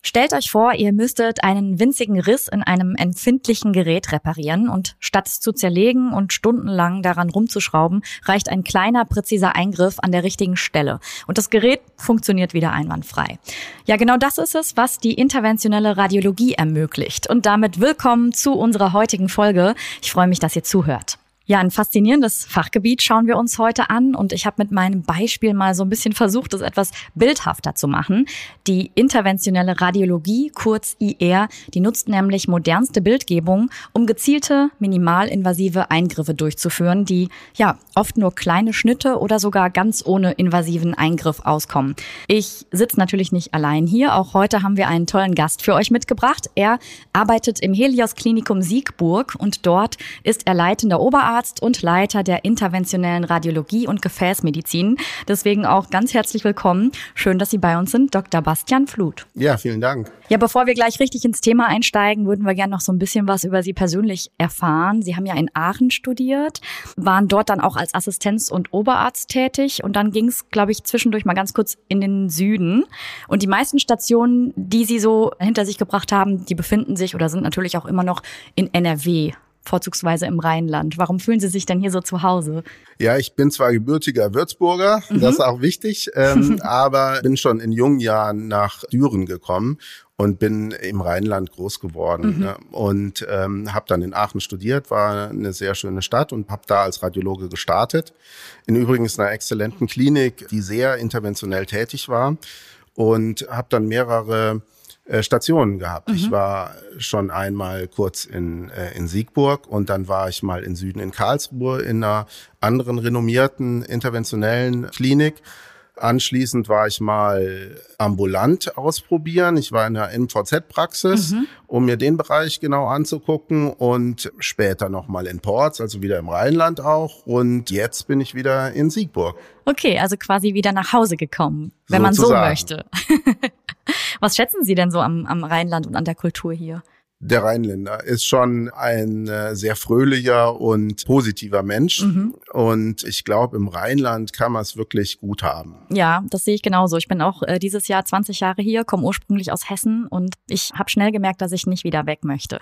Stellt euch vor, ihr müsstet einen winzigen Riss in einem empfindlichen Gerät reparieren und statt es zu zerlegen und stundenlang daran rumzuschrauben, reicht ein kleiner, präziser Eingriff an der richtigen Stelle. Und das Gerät funktioniert wieder einwandfrei. Ja, genau das ist es, was die interventionelle Radiologie ermöglicht. Und damit willkommen zu unserer heutigen Folge. Ich freue mich, dass ihr zuhört. Ja, ein faszinierendes Fachgebiet schauen wir uns heute an und ich habe mit meinem Beispiel mal so ein bisschen versucht, es etwas bildhafter zu machen. Die interventionelle Radiologie, kurz IR, die nutzt nämlich modernste Bildgebung, um gezielte, minimalinvasive Eingriffe durchzuführen, die ja oft nur kleine Schnitte oder sogar ganz ohne invasiven Eingriff auskommen. Ich sitze natürlich nicht allein hier, auch heute haben wir einen tollen Gast für euch mitgebracht. Er arbeitet im Helios Klinikum Siegburg und dort ist er leitender Oberarzt und Leiter der interventionellen Radiologie und Gefäßmedizin. Deswegen auch ganz herzlich willkommen. Schön, dass Sie bei uns sind, Dr. Bastian Fluth. Ja, vielen Dank. Ja, bevor wir gleich richtig ins Thema einsteigen, würden wir gerne noch so ein bisschen was über Sie persönlich erfahren. Sie haben ja in Aachen studiert, waren dort dann auch als Assistenz- und Oberarzt tätig und dann ging es, glaube ich, zwischendurch mal ganz kurz in den Süden. Und die meisten Stationen, die Sie so hinter sich gebracht haben, die befinden sich oder sind natürlich auch immer noch in NRW. Vorzugsweise im Rheinland. Warum fühlen Sie sich denn hier so zu Hause? Ja, ich bin zwar gebürtiger Würzburger, das ist auch wichtig, aber bin schon in jungen Jahren nach Düren gekommen und bin im Rheinland groß geworden. Ne? Und habe dann in Aachen studiert, war eine sehr schöne Stadt und habe da als Radiologe gestartet. In übrigens einer exzellenten Klinik, die sehr interventionell tätig war und habe dann mehrere Stationen gehabt. Ich war schon einmal kurz in Siegburg und dann war ich mal in Süden in Karlsruhe in einer anderen renommierten interventionellen Klinik. Anschließend war ich mal ambulant ausprobieren. Ich war in einer MVZ-Praxis, um mir den Bereich genau anzugucken und später nochmal in Porz, also wieder im Rheinland auch. Und jetzt bin ich wieder in Siegburg. Okay, also quasi wieder nach Hause gekommen, wenn man so möchte. Was schätzen Sie denn so am Rheinland und an der Kultur hier? Der Rheinländer ist schon ein sehr fröhlicher und positiver Mensch. Und ich glaube, im Rheinland kann man es wirklich gut haben. Ja, das sehe ich genauso. Ich bin auch dieses Jahr 20 Jahre hier, komme ursprünglich aus Hessen und ich habe schnell gemerkt, dass ich nicht wieder weg möchte.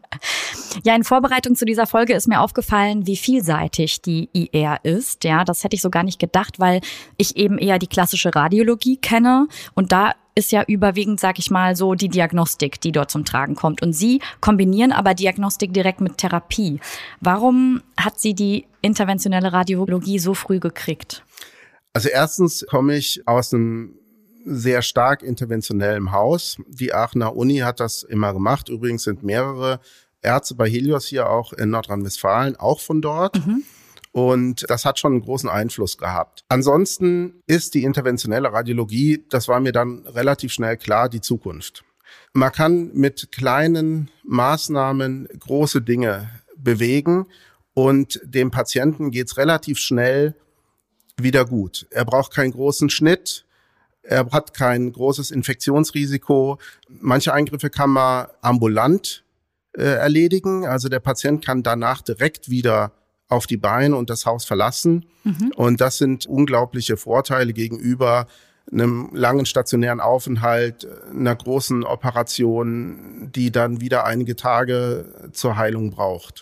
Ja, in Vorbereitung zu dieser Folge ist mir aufgefallen, wie vielseitig die IR ist. Ja, das hätte ich so gar nicht gedacht, weil ich eben eher die klassische Radiologie kenne und da ist ja überwiegend, sag ich mal, so die Diagnostik, die dort zum Tragen kommt. Und Sie kombinieren aber Diagnostik direkt mit Therapie. Warum hat Sie die interventionelle Radiologie so früh gekriegt? Also erstens komme ich aus einem sehr stark interventionellen Haus. Die Aachener Uni hat das immer gemacht. Übrigens sind mehrere Ärzte bei Helios hier auch in Nordrhein-Westfalen auch von dort. Und das hat schon einen großen Einfluss gehabt. Ansonsten ist die interventionelle Radiologie, das war mir dann relativ schnell klar, die Zukunft. Man kann mit kleinen Maßnahmen große Dinge bewegen und dem Patienten geht's relativ schnell wieder gut. Er braucht keinen großen Schnitt, er hat kein großes Infektionsrisiko. Manche Eingriffe kann man ambulant erledigen, also der Patient kann danach direkt wieder auf die Beine und das Haus verlassen. Und das sind unglaubliche Vorteile gegenüber einem langen stationären Aufenthalt, einer großen Operation, die dann wieder einige Tage zur Heilung braucht.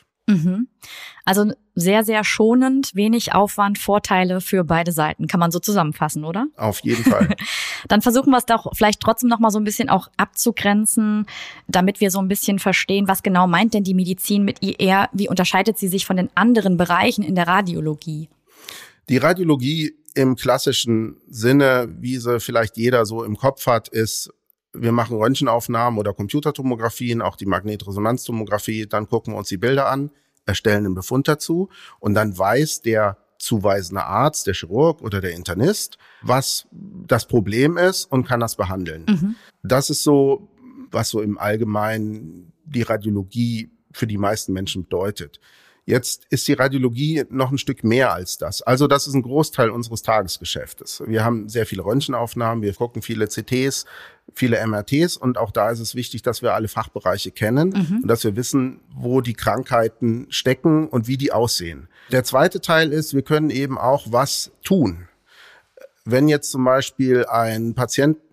Also sehr, sehr schonend, wenig Aufwand, Vorteile für beide Seiten. Kann man so zusammenfassen, oder? Auf jeden Fall. Dann versuchen wir es doch vielleicht trotzdem noch mal so ein bisschen auch abzugrenzen, damit wir so ein bisschen verstehen, was genau meint denn die Medizin mit IR? Wie unterscheidet sie sich von den anderen Bereichen in der Radiologie? Die Radiologie im klassischen Sinne, wie sie vielleicht jeder so im Kopf hat, ist, wir machen Röntgenaufnahmen oder Computertomographien, auch die Magnetresonanztomographie, dann gucken wir uns die Bilder an, erstellen einen Befund dazu und dann weiß der zuweisende Arzt, der Chirurg oder der Internist, was das Problem ist und kann das behandeln. Das ist so, was so im Allgemeinen die Radiologie für die meisten Menschen bedeutet. Jetzt ist die Radiologie noch ein Stück mehr als das. Also das ist ein Großteil unseres Tagesgeschäftes. Wir haben sehr viele Röntgenaufnahmen, wir gucken viele CTs, viele MRTs und auch da ist es wichtig, dass wir alle Fachbereiche kennen und dass wir wissen, wo die Krankheiten stecken und wie die aussehen. Der zweite Teil ist, wir können eben auch was tun. Wenn jetzt zum Beispiel ein Patient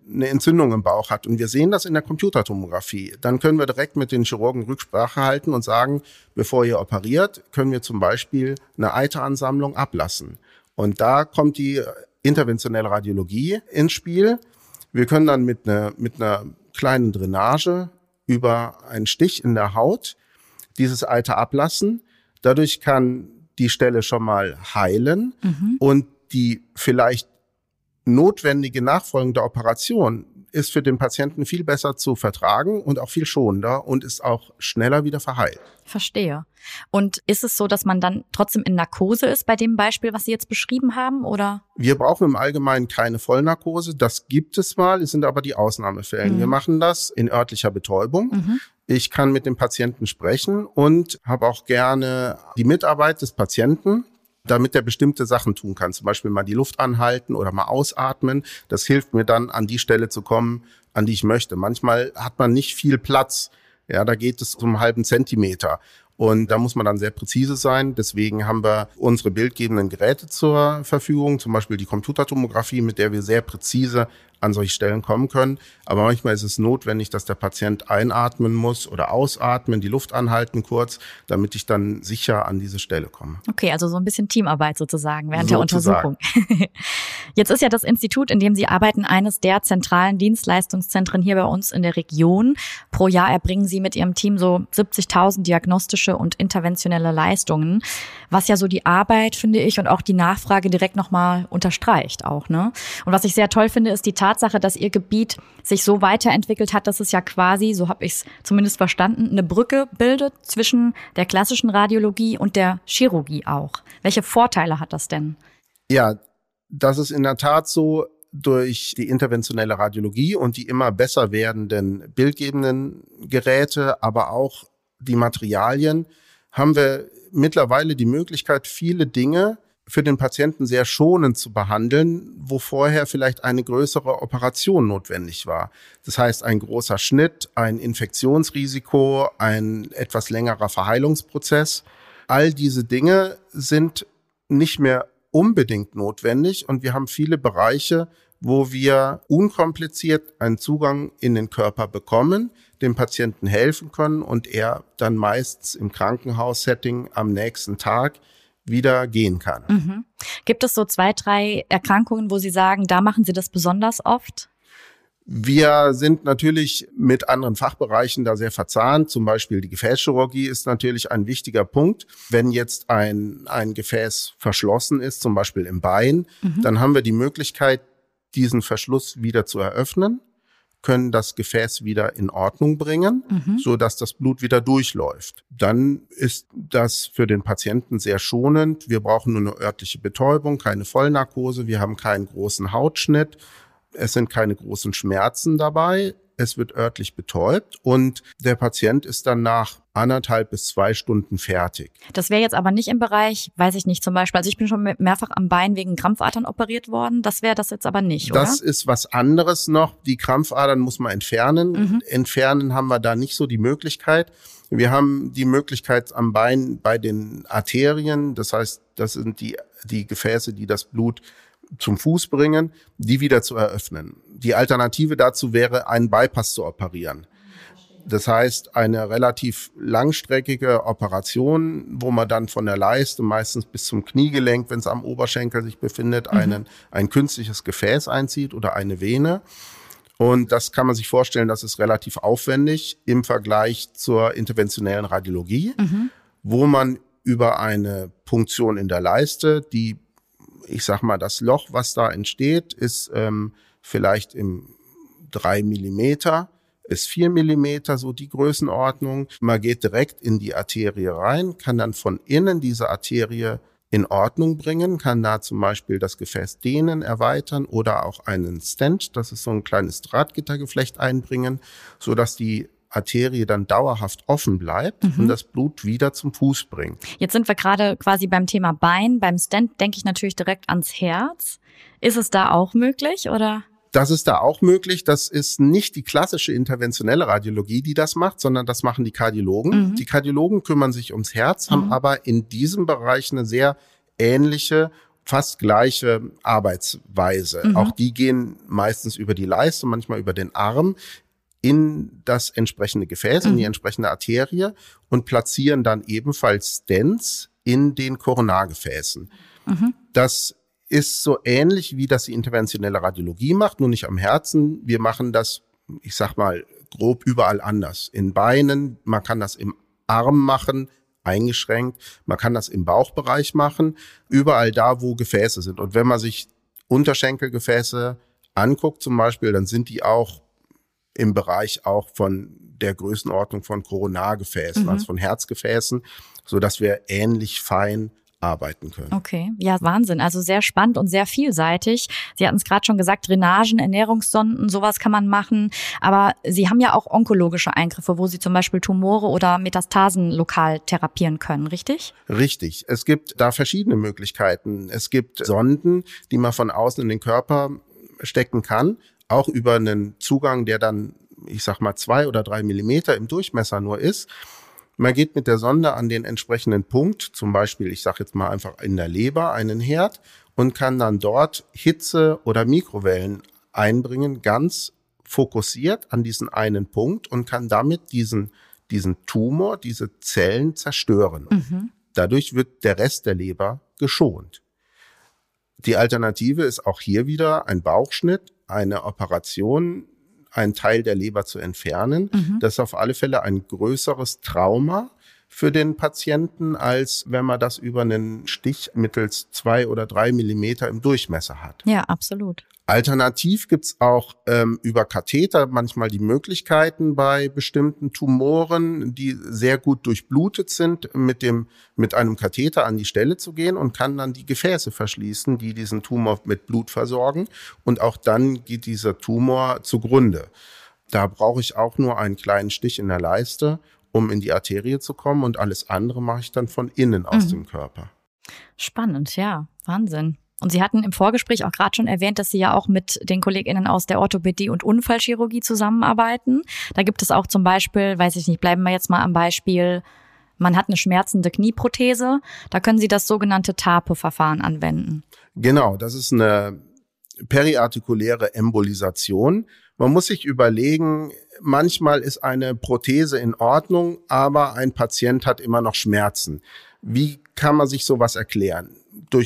eine Entzündung im Bauch hat und wir sehen das in der Computertomographie, dann können wir direkt mit den Chirurgen Rücksprache halten und sagen, bevor ihr operiert, können wir zum Beispiel eine Eiteransammlung ablassen. Und da kommt die interventionelle Radiologie ins Spiel. Wir können dann mit einer kleinen Drainage über einen Stich in der Haut dieses Eiter ablassen. Dadurch kann die Stelle schon mal heilen und die vielleicht notwendige nachfolgende Operation ist für den Patienten viel besser zu vertragen und auch viel schonender und ist auch schneller wieder verheilt. Verstehe. Und ist es so, dass man dann trotzdem in Narkose ist bei dem Beispiel, was Sie jetzt beschrieben haben, oder? Wir brauchen im Allgemeinen keine Vollnarkose. Das gibt es mal, es sind aber die Ausnahmefälle. Wir machen das in örtlicher Betäubung. Ich kann mit dem Patienten sprechen und habe auch gerne die Mitarbeit des Patienten, damit er bestimmte Sachen tun kann. Zum Beispiel mal die Luft anhalten oder mal ausatmen. Das hilft mir dann, an die Stelle zu kommen, an die ich möchte. Manchmal hat man nicht viel Platz. Ja, da geht es um einen halben Zentimeter. Und da muss man dann sehr präzise sein. Deswegen haben wir unsere bildgebenden Geräte zur Verfügung, zum Beispiel die Computertomographie, mit der wir sehr präzise an solche Stellen kommen können. Aber manchmal ist es notwendig, dass der Patient einatmen muss oder ausatmen, die Luft anhalten kurz, damit ich dann sicher an diese Stelle komme. Okay, also so ein bisschen Teamarbeit sozusagen während der Untersuchung. Jetzt ist ja das Institut, in dem Sie arbeiten, eines der zentralen Dienstleistungszentren hier bei uns in der Region. Pro Jahr erbringen Sie mit Ihrem Team so 70.000 diagnostische und interventionelle Leistungen, was ja so die Arbeit, finde ich, und auch die Nachfrage direkt nochmal unterstreicht auch, ne? Und was ich sehr toll finde, ist die Tatsache, dass Ihr Gebiet sich so weiterentwickelt hat, dass es ja quasi, so habe ich es zumindest verstanden, eine Brücke bildet zwischen der klassischen Radiologie und der Chirurgie auch. Welche Vorteile hat das denn? Ja, das ist in der Tat so. Durch die interventionelle Radiologie und die immer besser werdenden bildgebenden Geräte, aber auch die Materialien, haben wir mittlerweile die Möglichkeit, viele Dinge für den Patienten sehr schonend zu behandeln, wo vorher vielleicht eine größere Operation notwendig war. Das heißt, ein großer Schnitt, ein Infektionsrisiko, ein etwas längerer Verheilungsprozess. All diese Dinge sind nicht mehr unbedingt notwendig und wir haben viele Bereiche, wo wir unkompliziert einen Zugang in den Körper bekommen, dem Patienten helfen können und er dann meist im Krankenhaussetting am nächsten Tag wieder gehen kann. Gibt es so 2, 3 Erkrankungen, wo Sie sagen, da machen Sie das besonders oft? Wir sind natürlich mit anderen Fachbereichen da sehr verzahnt. Zum Beispiel die Gefäßchirurgie ist natürlich ein wichtiger Punkt. Wenn jetzt ein Gefäß verschlossen ist, zum Beispiel im Bein, dann haben wir die Möglichkeit, diesen Verschluss wieder zu eröffnen, können das Gefäß wieder in Ordnung bringen, so dass das Blut wieder durchläuft. Dann ist das für den Patienten sehr schonend. Wir brauchen nur eine örtliche Betäubung, keine Vollnarkose. Wir haben keinen großen Hautschnitt. Es sind keine großen Schmerzen dabei. Es wird örtlich betäubt und der Patient ist dann nach 1,5 bis 2 Stunden fertig. Das wäre jetzt aber nicht im Bereich, weiß ich nicht, zum Beispiel, also ich bin schon mehrfach am Bein wegen Krampfadern operiert worden. Das wäre das jetzt aber nicht, oder? Das ist was anderes noch. Die Krampfadern muss man entfernen. Entfernen haben wir da nicht so die Möglichkeit. Wir haben die Möglichkeit am Bein bei den Arterien, das heißt, das sind die Gefäße, die das Blut zum Fuß bringen, die wieder zu eröffnen. Die Alternative dazu wäre, einen Bypass zu operieren. Das heißt, eine relativ langstreckige Operation, wo man dann von der Leiste meistens bis zum Kniegelenk, wenn es am Oberschenkel sich befindet, ein künstliches Gefäß einzieht oder eine Vene. Und das kann man sich vorstellen, das ist relativ aufwendig im Vergleich zur interventionellen Radiologie, wo man über eine Punktion in der Leiste, ich sag mal, das Loch, was da entsteht, ist vielleicht im 3 Millimeter, ist 4 Millimeter, so die Größenordnung. Man geht direkt in die Arterie rein, kann dann von innen diese Arterie in Ordnung bringen, kann da zum Beispiel das Gefäß dehnen, erweitern oder auch einen Stent, das ist so ein kleines Drahtgittergeflecht einbringen, so dass die Arterie dann dauerhaft offen bleibt und das Blut wieder zum Fuß bringt. Jetzt sind wir gerade quasi beim Thema Bein. Beim Stent denke ich natürlich direkt ans Herz. Ist es da auch möglich, oder? Das ist da auch möglich. Das ist nicht die klassische interventionelle Radiologie, die das macht, sondern das machen die Kardiologen. Die Kardiologen kümmern sich ums Herz, haben aber in diesem Bereich eine sehr ähnliche fast gleiche Arbeitsweise. Auch die gehen meistens über die Leiste, manchmal über den Arm in das entsprechende Gefäß, in die entsprechende Arterie und platzieren dann ebenfalls Stents in den Koronargefäßen. Das ist so ähnlich, wie das die interventionelle Radiologie macht, nur nicht am Herzen. Wir machen das, ich sag mal, grob überall anders. In Beinen, man kann das im Arm machen, eingeschränkt. Man kann das im Bauchbereich machen, überall da, wo Gefäße sind. Und wenn man sich Unterschenkelgefäße anguckt zum Beispiel, dann sind die auch im Bereich auch von der Größenordnung von Koronargefäßen, also von Herzgefäßen, so dass wir ähnlich fein arbeiten können. Okay, ja, Wahnsinn. Also sehr spannend und sehr vielseitig. Sie hatten es gerade schon gesagt, Drainagen, Ernährungssonden, sowas kann man machen. Aber Sie haben ja auch onkologische Eingriffe, wo Sie zum Beispiel Tumore oder Metastasen lokal therapieren können, richtig? Richtig. Es gibt da verschiedene Möglichkeiten. Es gibt Sonden, die man von außen in den Körper stecken kann, auch über einen Zugang, der dann, ich sag mal, 2 oder 3 Millimeter im Durchmesser nur ist. Man geht mit der Sonde an den entsprechenden Punkt, zum Beispiel, ich sage jetzt mal einfach in der Leber, einen Herd und kann dann dort Hitze oder Mikrowellen einbringen, ganz fokussiert an diesen einen Punkt und kann damit diesen Tumor, diese Zellen zerstören. Dadurch wird der Rest der Leber geschont. Die Alternative ist auch hier wieder ein Bauchschnitt, eine Operation, einen Teil der Leber zu entfernen. Das ist auf alle Fälle ein größeres Trauma für den Patienten, als wenn man das über einen Stich mittels 2 oder 3 Millimeter im Durchmesser hat. Ja, absolut. Alternativ gibt's auch über Katheter manchmal die Möglichkeiten bei bestimmten Tumoren, die sehr gut durchblutet sind, mit einem Katheter an die Stelle zu gehen und kann dann die Gefäße verschließen, die diesen Tumor mit Blut versorgen. Und auch dann geht dieser Tumor zugrunde. Da brauche ich auch nur einen kleinen Stich in der Leiste, um in die Arterie zu kommen, und alles andere mache ich dann von innen aus dem Körper. Spannend, ja, Wahnsinn. Und Sie hatten im Vorgespräch auch gerade schon erwähnt, dass Sie ja auch mit den KollegInnen aus der Orthopädie und Unfallchirurgie zusammenarbeiten. Da gibt es auch zum Beispiel, weiß ich nicht, bleiben wir jetzt mal am Beispiel, man hat eine schmerzende Knieprothese. Da können Sie das sogenannte TAPE-Verfahren anwenden. Genau, das ist eine periartikuläre Embolisation. Man muss sich überlegen, manchmal ist eine Prothese in Ordnung, aber ein Patient hat immer noch Schmerzen. Wie kann man sich sowas erklären?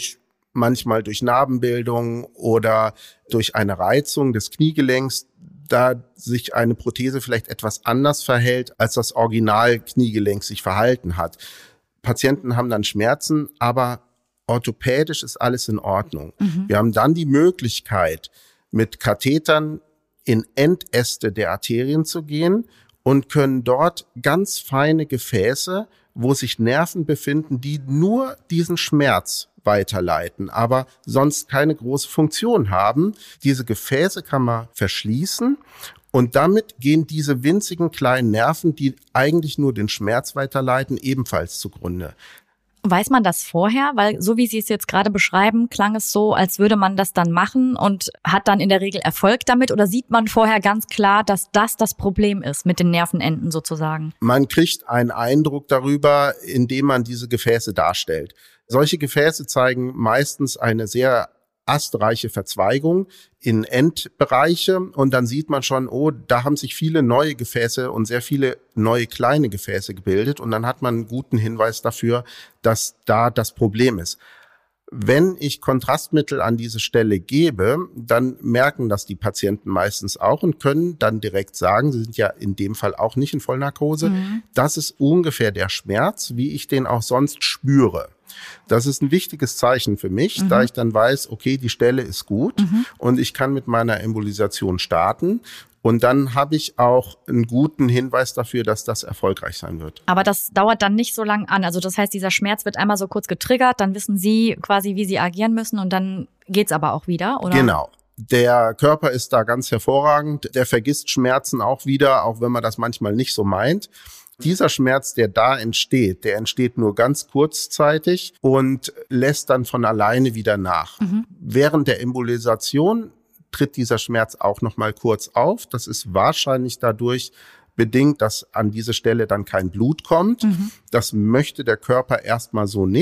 Manchmal durch Narbenbildung oder durch eine Reizung des Kniegelenks, da sich eine Prothese vielleicht etwas anders verhält, als das Original-Kniegelenk sich verhalten hat. Patienten haben dann Schmerzen, aber orthopädisch ist alles in Ordnung. Wir haben dann die Möglichkeit, mit Kathetern in Endäste der Arterien zu gehen und können dort ganz feine Gefäße, wo sich Nerven befinden, die nur diesen Schmerz weiterleiten, aber sonst keine große Funktion haben. Diese Gefäße kann man verschließen und damit gehen diese winzigen kleinen Nerven, die eigentlich nur den Schmerz weiterleiten, ebenfalls zugrunde. Weiß man das vorher? Weil so wie Sie es jetzt gerade beschreiben, klang es so, als würde man das dann machen und hat dann in der Regel Erfolg damit, oder sieht man vorher ganz klar, dass das Problem ist mit den Nervenenden sozusagen? Man kriegt einen Eindruck darüber, indem man diese Gefäße darstellt. Solche Gefäße zeigen meistens eine sehr astreiche Verzweigung in Endbereiche und dann sieht man schon, oh, da haben sich viele neue Gefäße und sehr viele neue kleine Gefäße gebildet und dann hat man einen guten Hinweis dafür, dass da das Problem ist. Wenn ich Kontrastmittel an diese Stelle gebe, dann merken das die Patienten meistens auch und können dann direkt sagen, sie sind ja in dem Fall auch nicht in Vollnarkose, das ist ungefähr der Schmerz, wie ich den auch sonst spüre. Das ist ein wichtiges Zeichen für mich, da ich dann weiß, okay, die Stelle ist gut und ich kann mit meiner Embolisation starten. Und dann habe ich auch einen guten Hinweis dafür, dass das erfolgreich sein wird. Aber das dauert dann nicht so lang an. Also das heißt, dieser Schmerz wird einmal so kurz getriggert, dann wissen Sie quasi, wie Sie agieren müssen und dann geht's aber auch wieder, oder? Genau. Der Körper ist da ganz hervorragend. Der vergisst Schmerzen auch wieder, auch wenn man das manchmal nicht so meint. Dieser Schmerz, der da entsteht, der entsteht nur ganz kurzzeitig und lässt dann von alleine wieder nach. Während der Embolisation tritt dieser Schmerz auch noch mal kurz auf. Das ist wahrscheinlich dadurch bedingt, dass an diese Stelle dann kein Blut kommt. Das möchte der Körper erstmal so nicht.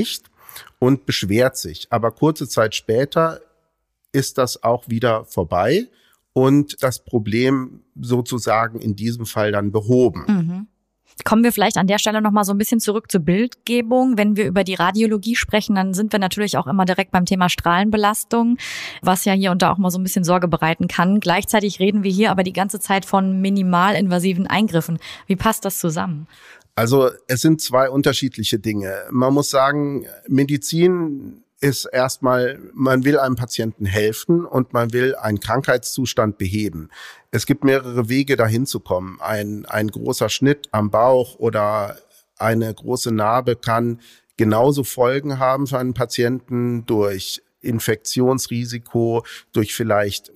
und beschwert sich. Aber kurze Zeit später ist das auch wieder vorbei und das Problem sozusagen in diesem Fall dann behoben. Mhm. Kommen wir vielleicht an der Stelle nochmal so ein bisschen zurück zur Bildgebung. Wenn wir über die Radiologie sprechen, dann sind wir natürlich auch immer direkt beim Thema Strahlenbelastung, was ja hier und da auch mal so ein bisschen Sorge bereiten kann. Gleichzeitig reden wir hier aber die ganze Zeit von minimalinvasiven Eingriffen. Wie passt das zusammen? Also es sind zwei unterschiedliche Dinge. Man muss sagen, Medizin ist erstmal, man will einem Patienten helfen und man will einen Krankheitszustand beheben. Es gibt mehrere Wege, dahin zu kommen. Ein großer Schnitt am Bauch oder eine große Narbe kann genauso Folgen haben für einen Patienten durch Infektionsrisiko, durch vielleicht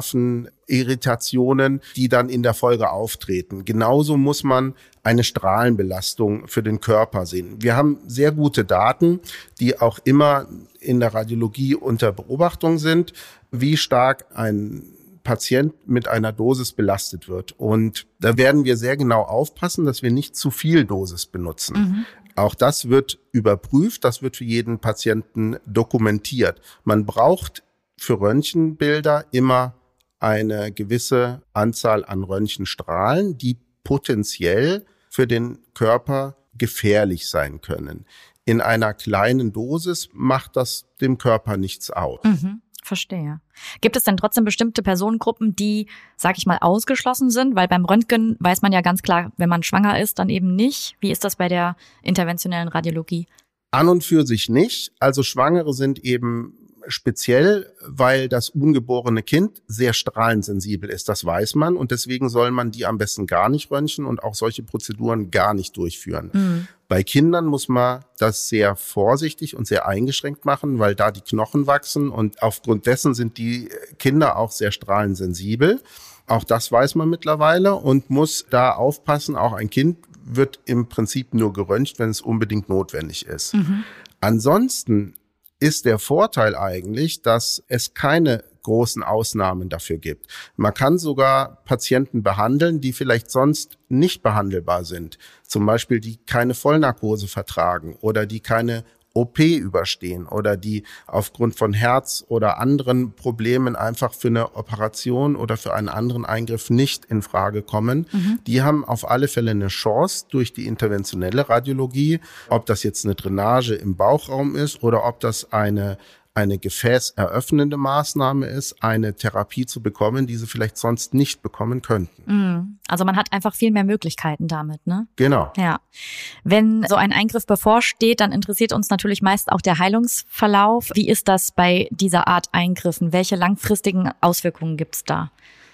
Nervenirritationen, die dann in der Folge auftreten. Genauso muss man eine Strahlenbelastung für den Körper sehen. Wir haben sehr gute Daten, die auch immer in der Radiologie unter Beobachtung sind, wie stark ein Patient mit einer Dosis belastet wird. Und da werden wir sehr genau aufpassen, dass wir nicht zu viel Dosis benutzen. Mhm. Auch das wird überprüft, das wird für jeden Patienten dokumentiert. Man braucht für Röntgenbilder immer eine gewisse Anzahl an Röntgenstrahlen, die potenziell für den Körper gefährlich sein können. In einer kleinen Dosis macht das dem Körper nichts aus. Mhm. Verstehe. Gibt es denn trotzdem bestimmte Personengruppen, die, sag ich mal, ausgeschlossen sind? Weil beim Röntgen weiß man ja ganz klar, wenn man schwanger ist, dann eben nicht. Wie ist das bei der interventionellen Radiologie? An und für sich nicht. Also Schwangere sind eben speziell, weil das ungeborene Kind sehr strahlensensibel ist. Das weiß man und deswegen soll man die am besten gar nicht röntgen und auch solche Prozeduren gar nicht durchführen. Mhm. Bei Kindern muss man das sehr vorsichtig und sehr eingeschränkt machen, weil da die Knochen wachsen und aufgrund dessen sind die Kinder auch sehr strahlensensibel. Auch das weiß man mittlerweile und muss da aufpassen. Auch ein Kind wird im Prinzip nur geröntgt, wenn es unbedingt notwendig ist. Mhm. Ansonsten ist der Vorteil eigentlich, dass es keine großen Ausnahmen dafür gibt. Man kann sogar Patienten behandeln, die vielleicht sonst nicht behandelbar sind. Zum Beispiel, die keine Vollnarkose vertragen oder die keine OP überstehen oder die aufgrund von Herz oder anderen Problemen einfach für eine Operation oder für einen anderen Eingriff nicht in Frage kommen. Mhm. Die haben auf alle Fälle eine Chance durch die interventionelle Radiologie, ob das jetzt eine Drainage im Bauchraum ist oder ob das eine gefäßeröffnende Maßnahme ist, eine Therapie zu bekommen, die sie vielleicht sonst nicht bekommen könnten. Also man hat einfach viel mehr Möglichkeiten damit, ne? Genau. Ja. Wenn so ein Eingriff bevorsteht, dann interessiert uns natürlich meist auch der Heilungsverlauf. Wie ist das bei dieser Art Eingriffen? Welche langfristigen Auswirkungen gibt's da?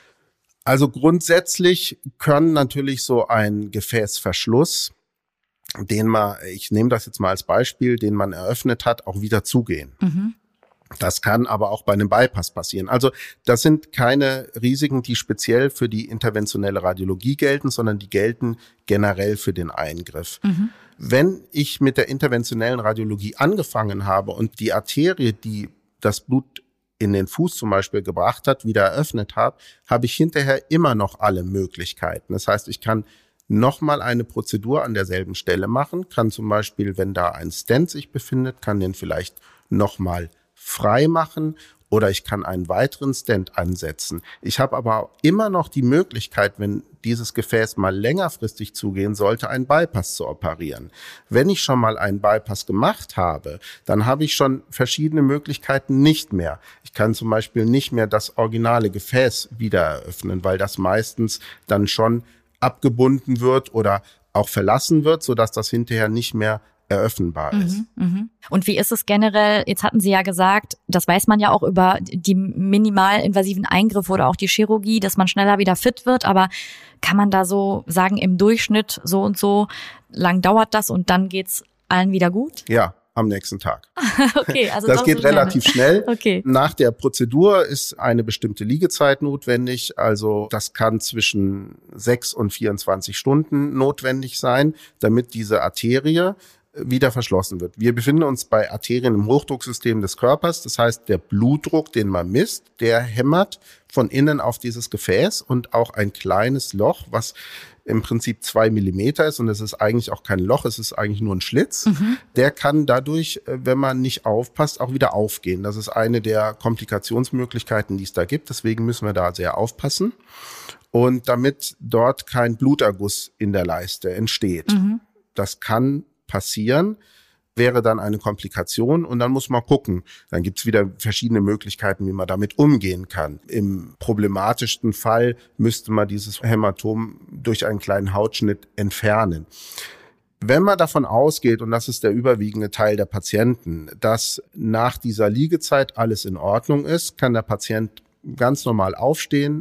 Also grundsätzlich können natürlich so ein Gefäßverschluss, ich nehme das jetzt mal als Beispiel, den man eröffnet hat, auch wieder zugehen. Mhm. Das kann aber auch bei einem Bypass passieren. Also das sind keine Risiken, die speziell für die interventionelle Radiologie gelten, sondern die gelten generell für den Eingriff. Mhm. Wenn ich mit der interventionellen Radiologie angefangen habe und die Arterie, die das Blut in den Fuß zum Beispiel gebracht hat, wieder eröffnet habe, habe ich hinterher immer noch alle Möglichkeiten. Das heißt, ich kann nochmal eine Prozedur an derselben Stelle machen, kann zum Beispiel, wenn da ein Stent sich befindet, kann den vielleicht nochmal frei machen oder ich kann einen weiteren Stent ansetzen. Ich habe aber immer noch die Möglichkeit, wenn dieses Gefäß mal längerfristig zugehen sollte, einen Bypass zu operieren. Wenn ich schon mal einen Bypass gemacht habe, dann habe ich schon verschiedene Möglichkeiten nicht mehr. Ich kann zum Beispiel nicht mehr das originale Gefäß wieder eröffnen, weil das meistens dann schon abgebunden wird oder auch verlassen wird, sodass das hinterher nicht mehr eröffnbar ist. Und wie ist es generell, jetzt hatten Sie ja gesagt, das weiß man ja auch über die minimalinvasiven Eingriffe oder auch die Chirurgie, dass man schneller wieder fit wird, aber kann man da so sagen, im Durchschnitt so und so lang dauert das und dann geht's allen wieder gut? Ja, am nächsten Tag. Okay, also das geht relativ schnell. Okay. Nach der Prozedur ist eine bestimmte Liegezeit notwendig. Also das kann zwischen 6 und 24 Stunden notwendig sein, damit diese Arterie wieder verschlossen wird. Wir befinden uns bei Arterien im Hochdrucksystem des Körpers. Das heißt, der Blutdruck, den man misst, der hämmert von innen auf dieses Gefäß und auch ein kleines Loch, was im Prinzip 2 Millimeter ist, und es ist eigentlich auch kein Loch, es ist eigentlich nur ein Schlitz. Der kann dadurch, wenn man nicht aufpasst, auch wieder aufgehen. Das ist eine der Komplikationsmöglichkeiten, die es da gibt. Deswegen müssen wir da sehr aufpassen. Und damit dort kein Bluterguss in der Leiste entsteht. Das kann passieren, wäre dann eine Komplikation, und dann muss man gucken. Dann gibt's wieder verschiedene Möglichkeiten, wie man damit umgehen kann. Im problematischsten Fall müsste man dieses Hämatom durch einen kleinen Hautschnitt entfernen. Wenn man davon ausgeht, und das ist der überwiegende Teil der Patienten, dass nach dieser Liegezeit alles in Ordnung ist, kann der Patient ganz normal aufstehen,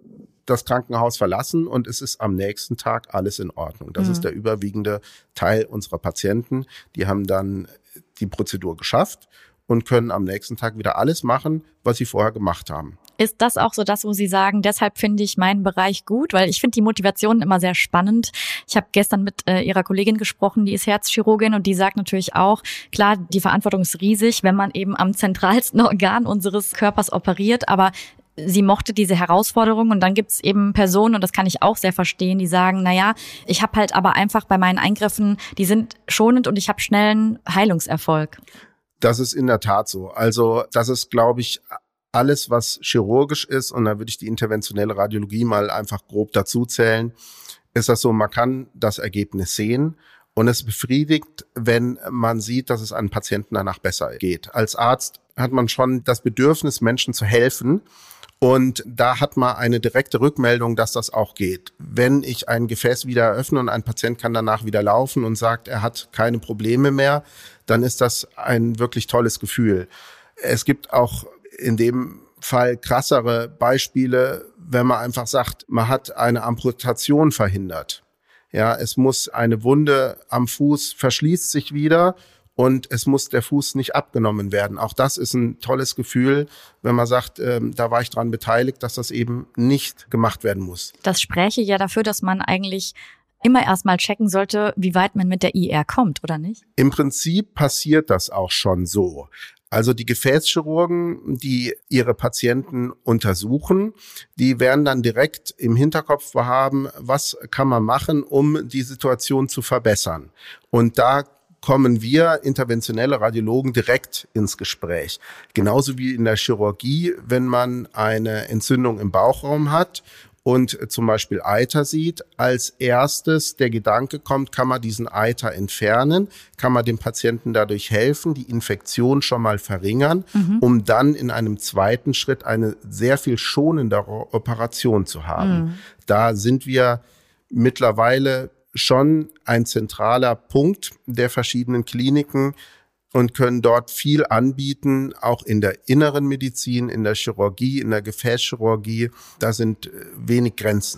das Krankenhaus verlassen, und es ist am nächsten Tag alles in Ordnung. Das ist der überwiegende Teil unserer Patienten. Die haben dann die Prozedur geschafft und können am nächsten Tag wieder alles machen, was sie vorher gemacht haben. Ist das auch so das, wo Sie sagen, deshalb finde ich meinen Bereich gut? Weil ich finde die Motivation immer sehr spannend. Ich habe gestern mit Ihrer Kollegin gesprochen, die ist Herzchirurgin, und die sagt natürlich auch, klar, die Verantwortung ist riesig, wenn man eben am zentralsten Organ unseres Körpers operiert, aber sie mochte diese Herausforderung, und dann gibt es eben Personen, und das kann ich auch sehr verstehen, die sagen, naja, ich habe halt aber einfach bei meinen Eingriffen, die sind schonend und ich habe schnellen Heilungserfolg. Das ist in der Tat so. Also das ist, glaube ich, alles, was chirurgisch ist, und da würde ich die interventionelle Radiologie mal einfach grob dazu zählen, ist das so, man kann das Ergebnis sehen. Und es befriedigt, wenn man sieht, dass es einem Patienten danach besser geht. Als Arzt hat man schon das Bedürfnis, Menschen zu helfen. Und da hat man eine direkte Rückmeldung, dass das auch geht. Wenn ich ein Gefäß wieder eröffne und ein Patient kann danach wieder laufen und sagt, er hat keine Probleme mehr, dann ist das ein wirklich tolles Gefühl. Es gibt auch in dem Fall krassere Beispiele, wenn man einfach sagt, man hat eine Amputation verhindert. Ja, es muss eine Wunde am Fuß verschließt sich wieder, und es muss der Fuß nicht abgenommen werden. Auch das ist ein tolles Gefühl, wenn man sagt, da war ich dran beteiligt, dass das eben nicht gemacht werden muss. Das spräche ja dafür, dass man eigentlich immer erstmal checken sollte, wie weit man mit der IR kommt, oder nicht? Im Prinzip passiert das auch schon so. Also die Gefäßchirurgen, die ihre Patienten untersuchen, die werden dann direkt im Hinterkopf haben, was kann man machen, um die Situation zu verbessern. Und da kommen wir interventionelle Radiologen direkt ins Gespräch. Genauso wie in der Chirurgie, wenn man eine Entzündung im Bauchraum hat und zum Beispiel Eiter sieht, als erstes der Gedanke kommt, kann man diesen Eiter entfernen, kann man dem Patienten dadurch helfen, die Infektion schon mal verringern, um dann in einem zweiten Schritt eine sehr viel schonendere Operation zu haben. Da sind wir mittlerweile schon ein zentraler Punkt der verschiedenen Kliniken und können dort viel anbieten, auch in der inneren Medizin, in der Chirurgie, in der Gefäßchirurgie. Da sind wenig Grenzen.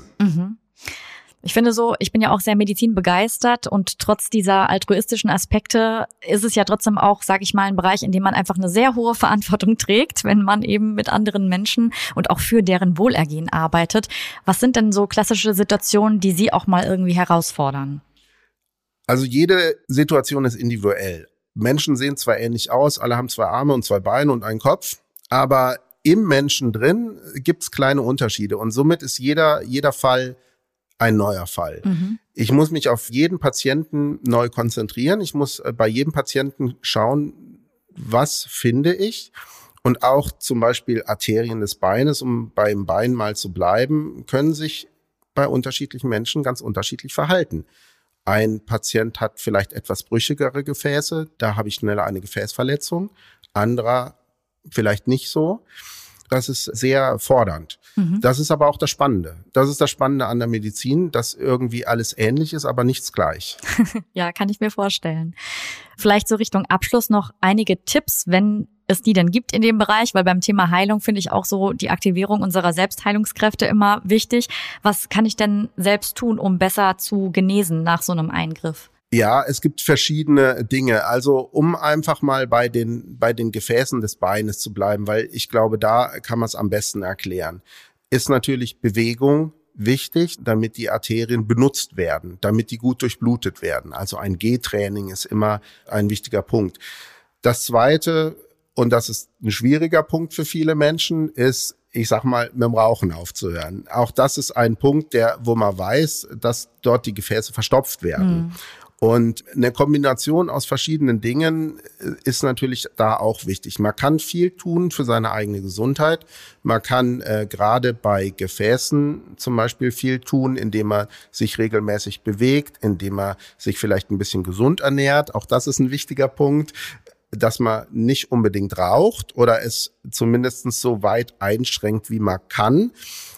Ich finde so, ich bin ja auch sehr medizinbegeistert, und trotz dieser altruistischen Aspekte ist es ja trotzdem auch, sage ich mal, ein Bereich, in dem man einfach eine sehr hohe Verantwortung trägt, wenn man eben mit anderen Menschen und auch für deren Wohlergehen arbeitet. Was sind denn so klassische Situationen, die Sie auch mal irgendwie herausfordern? Also jede Situation ist individuell. Menschen sehen zwar ähnlich aus, alle haben 2 Arme und 2 Beine und einen Kopf, aber im Menschen drin gibt's kleine Unterschiede, und somit ist jeder Fall ein neuer Fall. Ich muss mich auf jeden Patienten neu konzentrieren. Ich muss bei jedem Patienten schauen, was finde ich. Und auch zum Beispiel Arterien des Beines, um beim Bein mal zu bleiben, können sich bei unterschiedlichen Menschen ganz unterschiedlich verhalten. Ein Patient hat vielleicht etwas brüchigere Gefäße, da habe ich schneller eine Gefäßverletzung. Anderer vielleicht nicht so. Das ist sehr fordernd. Das ist aber auch das Spannende. Das ist das Spannende an der Medizin, dass irgendwie alles ähnlich ist, aber nichts gleich. Ja, kann ich mir vorstellen. Vielleicht so Richtung Abschluss noch einige Tipps, wenn es die denn gibt in dem Bereich, weil beim Thema Heilung finde ich auch so die Aktivierung unserer Selbstheilungskräfte immer wichtig. Was kann ich denn selbst tun, um besser zu genesen nach so einem Eingriff? Ja, es gibt verschiedene Dinge. Also um einfach mal bei den Gefäßen des Beines zu bleiben, weil ich glaube, da kann man es am besten erklären, ist natürlich Bewegung wichtig, damit die Arterien benutzt werden, damit die gut durchblutet werden. Also ein Gehtraining ist immer ein wichtiger Punkt. Das Zweite, und das ist ein schwieriger Punkt für viele Menschen, ist, ich sag mal, mit dem Rauchen aufzuhören. Auch das ist ein Punkt, wo man weiß, dass dort die Gefäße verstopft werden. Und eine Kombination aus verschiedenen Dingen ist natürlich da auch wichtig. Man kann viel tun für seine eigene Gesundheit. Man kann gerade bei Gefäßen zum Beispiel viel tun, indem man sich regelmäßig bewegt, indem man sich vielleicht ein bisschen gesund ernährt. Auch das ist ein wichtiger Punkt, dass man nicht unbedingt raucht oder es zumindest so weit einschränkt, wie man kann.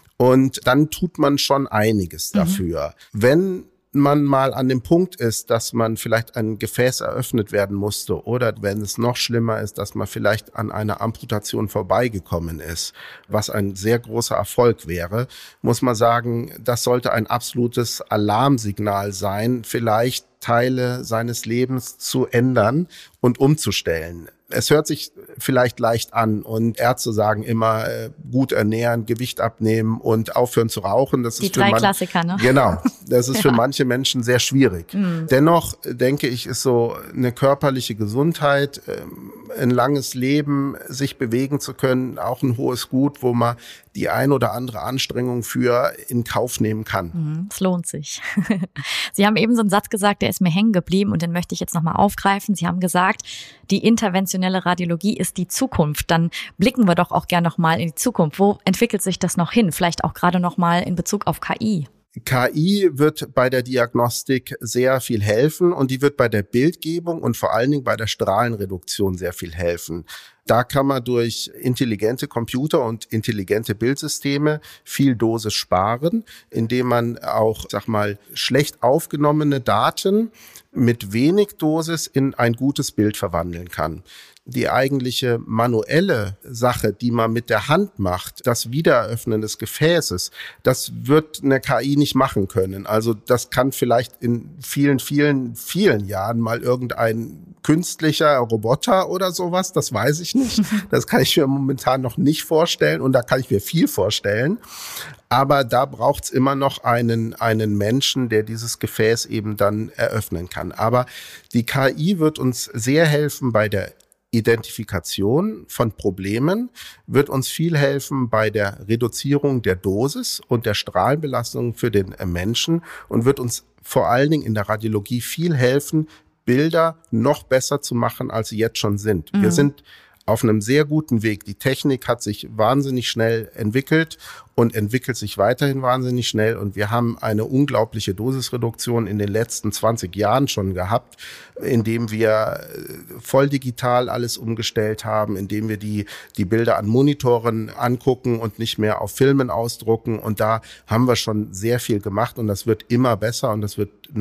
Und dann tut man schon einiges dafür. Wenn man mal an dem Punkt ist, dass man vielleicht ein Gefäß eröffnet werden musste oder wenn es noch schlimmer ist, dass man vielleicht an einer Amputation vorbeigekommen ist, was ein sehr großer Erfolg wäre, muss man sagen, das sollte ein absolutes Alarmsignal sein, vielleicht Teile seines Lebens zu ändern und umzustellen. Es hört sich vielleicht leicht an und Ärzte sagen immer, gut ernähren, Gewicht abnehmen und aufhören zu rauchen. Das die ist drei Klassiker, ne? Genau, das ist für manche Menschen sehr schwierig. Dennoch denke ich, ist so eine körperliche Gesundheit, ein langes Leben, sich bewegen zu können, auch ein hohes Gut, wo man die ein oder andere Anstrengung für in Kauf nehmen kann. Es lohnt sich. Sie haben eben so einen Satz gesagt, der ist mir hängen geblieben und den möchte ich jetzt nochmal aufgreifen. Sie haben gesagt, die interventionelle Radiologie ist die Zukunft. Dann blicken wir doch auch gern nochmal in die Zukunft. Wo entwickelt sich das noch hin? Vielleicht auch gerade nochmal in Bezug auf KI. KI wird bei der Diagnostik sehr viel helfen und die wird bei der Bildgebung und vor allen Dingen bei der Strahlenreduktion sehr viel helfen. Da kann man durch intelligente Computer und intelligente Bildsysteme viel Dosis sparen, indem man auch, schlecht aufgenommene Daten mit wenig Dosis in ein gutes Bild verwandeln kann. Die eigentliche manuelle Sache, die man mit der Hand macht, das Wiedereröffnen des Gefäßes, das wird eine KI nicht machen können. Also das kann vielleicht in vielen, vielen, vielen Jahren mal irgendein künstlicher Roboter oder sowas, das weiß ich nicht. Das kann ich mir momentan noch nicht vorstellen und da kann ich mir viel vorstellen. Aber da braucht's immer noch einen Menschen, der dieses Gefäß eben dann eröffnen kann. Aber die KI wird uns sehr helfen bei der Identifikation von Problemen, wird uns viel helfen bei der Reduzierung der Dosis und der Strahlenbelastung für den Menschen und wird uns vor allen Dingen in der Radiologie viel helfen, Bilder noch besser zu machen, als sie jetzt schon sind. Wir sind auf einem sehr guten Weg. Die Technik hat sich wahnsinnig schnell entwickelt und entwickelt sich weiterhin wahnsinnig schnell. Und wir haben eine unglaubliche Dosisreduktion in den letzten 20 Jahren schon gehabt, indem wir voll digital alles umgestellt haben, indem wir die Bilder an Monitoren angucken und nicht mehr auf Filmen ausdrucken. Und da haben wir schon sehr viel gemacht und das wird immer besser und das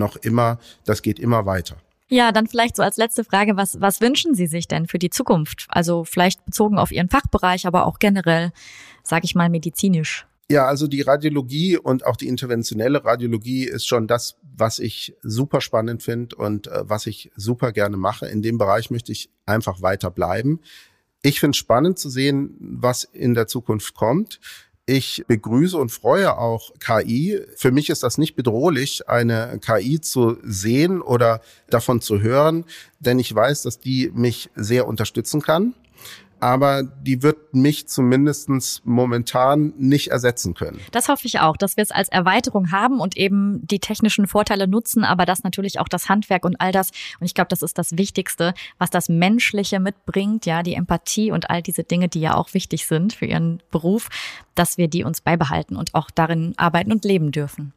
geht immer weiter. Ja, dann vielleicht so als letzte Frage, was wünschen Sie sich denn für die Zukunft? Also vielleicht bezogen auf Ihren Fachbereich, aber auch generell, sage ich mal, medizinisch. Ja, also die Radiologie und auch die interventionelle Radiologie ist schon das, was ich super spannend finde und was ich super gerne mache. In dem Bereich möchte ich einfach weiter bleiben. Ich finde es spannend zu sehen, was in der Zukunft kommt. Ich begrüße und freue auch KI. Für mich ist das nicht bedrohlich, eine KI zu sehen oder davon zu hören, denn ich weiß, dass die mich sehr unterstützen kann. Aber die wird mich zumindest momentan nicht ersetzen können. Das hoffe ich auch, dass wir es als Erweiterung haben und eben die technischen Vorteile nutzen, aber das natürlich auch das Handwerk und all das. Und ich glaube, das ist das Wichtigste, was das Menschliche mitbringt, ja, die Empathie und all diese Dinge, die ja auch wichtig sind für Ihren Beruf, dass wir die uns beibehalten und auch darin arbeiten und leben dürfen.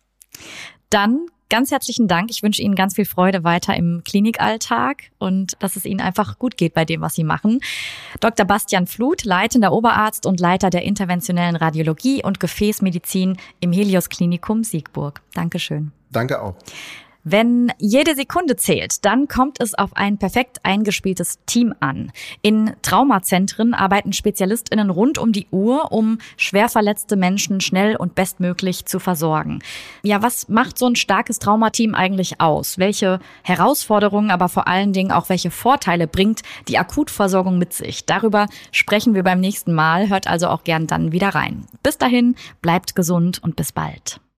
Dann ganz herzlichen Dank. Ich wünsche Ihnen ganz viel Freude weiter im Klinikalltag und dass es Ihnen einfach gut geht bei dem, was Sie machen. Dr. Bastian Fluth, leitender Oberarzt und Leiter der interventionellen Radiologie und Gefäßmedizin im Helios Klinikum Siegburg. Dankeschön. Danke auch. Wenn jede Sekunde zählt, dann kommt es auf ein perfekt eingespieltes Team an. In Traumazentren arbeiten SpezialistInnen rund um die Uhr, um schwer verletzte Menschen schnell und bestmöglich zu versorgen. Ja, was macht so ein starkes Traumateam eigentlich aus? Welche Herausforderungen, aber vor allen Dingen auch welche Vorteile bringt die Akutversorgung mit sich? Darüber sprechen wir beim nächsten Mal. Hört also auch gern dann wieder rein. Bis dahin, bleibt gesund und bis bald.